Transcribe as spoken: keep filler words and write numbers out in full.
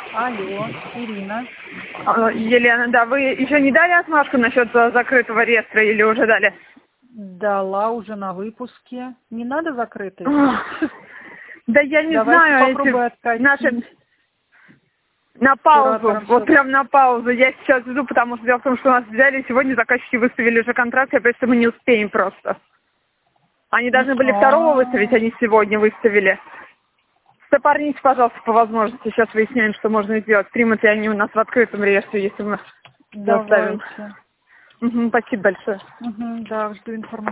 Алло, Ирина. А, Елена, да, вы еще не дали отмашку насчет э, закрытого реестра или уже дали? Дала уже на выпуске. Не надо закрытый? Да я не Давайте знаю, попробуй эти откатить. наши... На паузу, Куратором вот что-то. прям на паузу. Я сейчас иду, потому что дело в том, что у нас взяли, сегодня заказчики выставили уже контракт, я боюсь, что мы не успеем просто. Они должны были второго выставить, они сегодня выставили. Стопорните, пожалуйста, по возможности. Сейчас выясняем, что можно сделать. Примут ли они у нас в открытом реестре, если мы доставим. Давайте. Угу, спасибо большое. Угу, да, жду информацию.